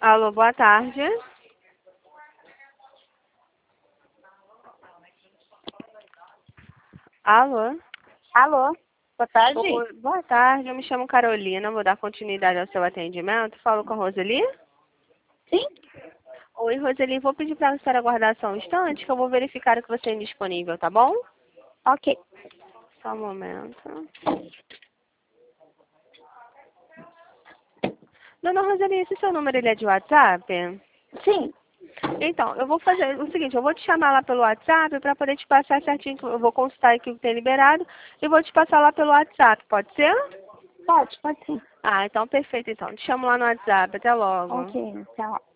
Alô, boa tarde. Alô? Alô, boa tarde. Oi, boa tarde, eu me chamo Carolina, vou dar continuidade ao seu atendimento. Falo com a Roseli? Sim? Oi, Roseli, vou pedir para a senhora aguardar só um instante que eu vou verificar o que você tem disponível, tá bom? Ok. Só um momento. Dona Roseli, esse seu número ele é de WhatsApp? Sim, Então, eu vou fazer o seguinte, eu vou te chamar lá pelo WhatsApp para poder te passar certinho, eu vou consultar aqui o que tem liberado e vou te passar lá pelo WhatsApp, pode ser? pode sim. Ah, então perfeito então. Te chamo lá no WhatsApp, até logo. Ok, até lá.